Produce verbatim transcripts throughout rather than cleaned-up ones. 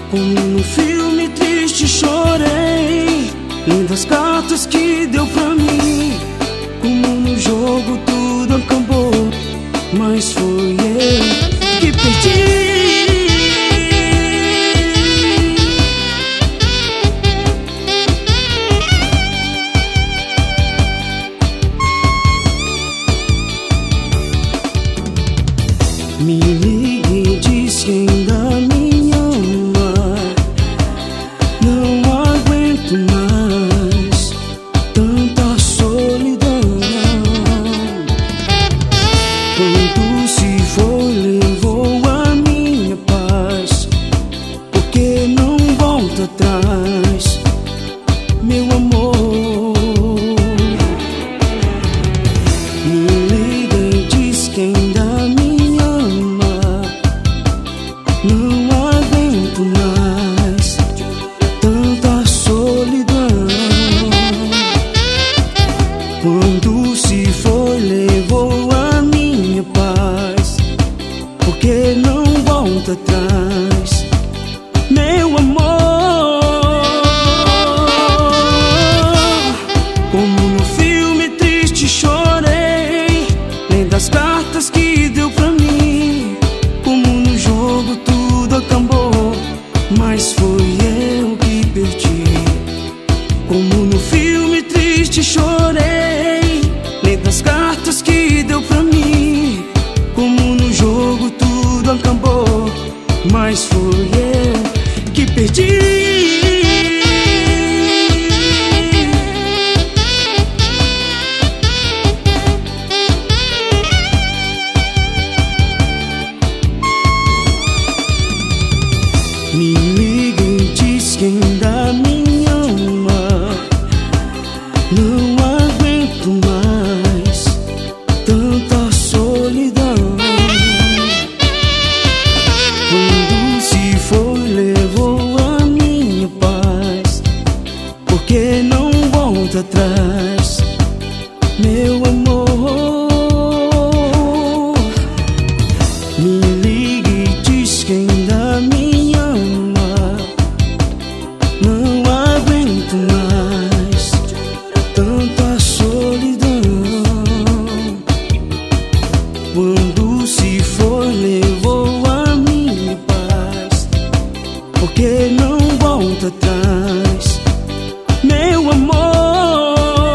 Como num filme triste chorei, lindas cartas que deu pra mim. Como no jogo tudo acabou, mas foi eu que perdi. Me liga e diz que ainda me ama. Não aguento mais tanta solidão. Quando se foi, levou a minha paz, porque não volta atrás, meu amor. Me liga e diz que ainda me ama. Não aguento mais tanta solidão. Quando se foi, levou a minha paz, porque não volta atrás, meu amor. Como no filme triste chorei, lendo as cartas que deu pra mim. Como no jogo tudo acabou, mas foi eu que perdi. Como no filme triste chorei, lendo as cartas que deu pra mim. Como no jogo tudo acabou, mas foi eu que perdi. Me liga e diz que ainda me ama. Não aguento mais tanta solidão. Quando se foi, levou a minha paz, porque não volta atrás, meu amor. Me liga e diz que ainda me ama. Não aguento mais tanta solidão. Quando se foi, levou a minha paz, porque não volta atrás, meu amor.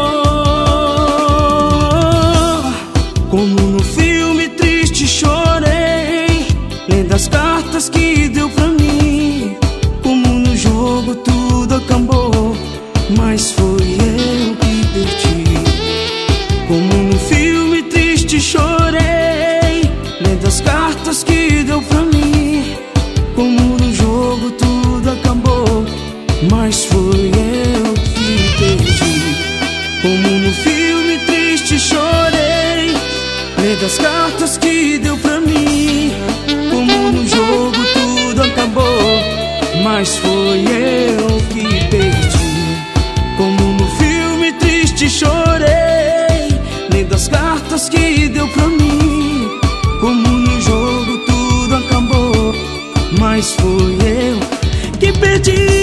Como no filme triste chorei, lendo as cartas que deu pra mim. Como no jogo tudo acabou, mas foi eu que perdi. Como no filme triste chorei, lendo as cartas que deu pra mim. Como no jogo tudo acabou, mas foi eu que perdi. Como no filme triste chorei, lendo as cartas que deu pra mim. Como no jogo tudo acabou, mas foi eu que perdi. Como no filme triste chorei, lendo as cartas que deu pra mim. Como no jogo tudo acabou, mas foi eu que perdi.